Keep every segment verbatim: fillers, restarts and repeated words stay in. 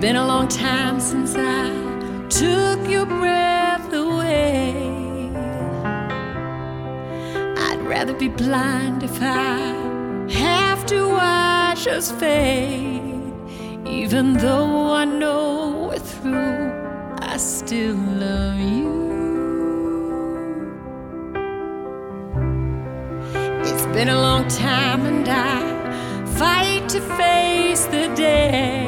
been a long time since I took your breath away. I'd rather be blind if I have to watch us fade. Even though I know we're through, I still love you. It's been a long time and I fight to face the day.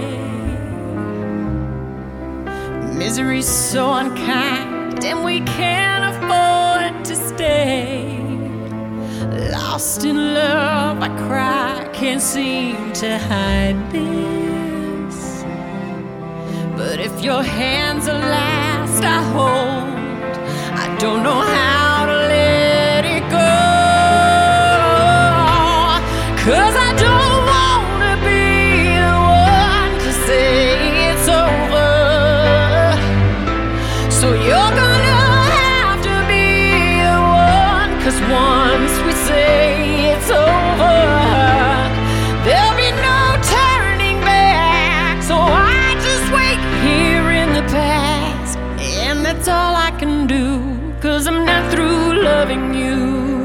Misery's so unkind and we can't afford to stay. Lost in love, I cry, can't seem to hide this. But if your hands are last I hold, I don't know how to let it go. 'Cause I don't wanna be the one to say it's over. So you're gonna have to be the one, 'cause once we say it's over, there'll be no turning back. So I just wait here in the past, and that's all I can do, 'cause I'm not through loving you.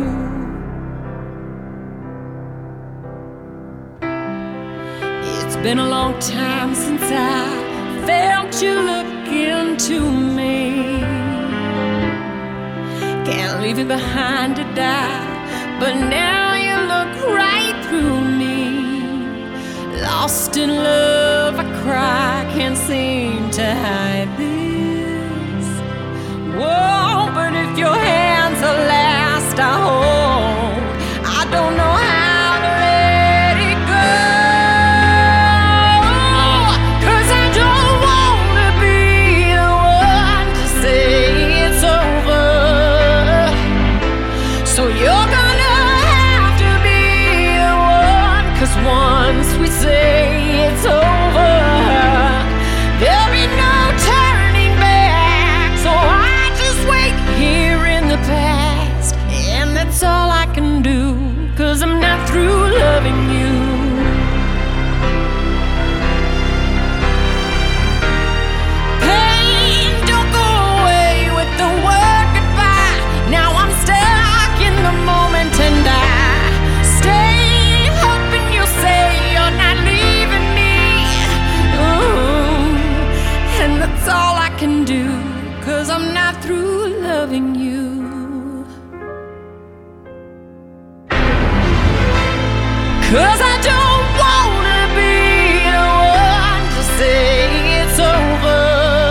It's been a long time since I felt you look into me. Can't leave you behind to die, but now you look right through me. Lost in love, I cry, can't seem to hide this. Whoa, but if your hands are last I hold, I don't know how to let it go. 'Cause I don't wanna be the one to say it's over. So you're gonna have to be the one, 'cause once we say it's over, there'll be no turning back. So I just wait here in the past, and that's all I can do, 'cause I'm not through loving you. Pain, don't go away with the word goodbye. Now I'm stuck in the moment and I stay hoping you'll say you're not leaving me. Ooh, and that's all I can do, 'cause I'm not through loving you. 'Cause I don't wanna be the one to say it's over.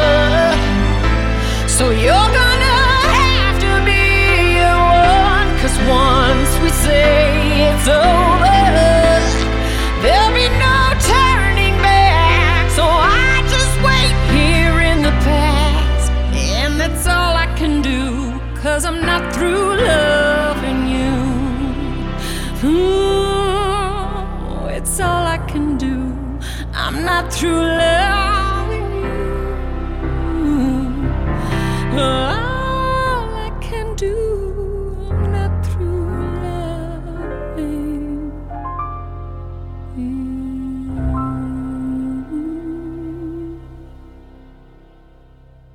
So you're gonna have to be the one, 'cause once we say it's over, there'll be no turning back. So I just wait here in the past, and that's all I can do, 'cause I'm not through loving you. Ooh, it's all I can do. I'm not through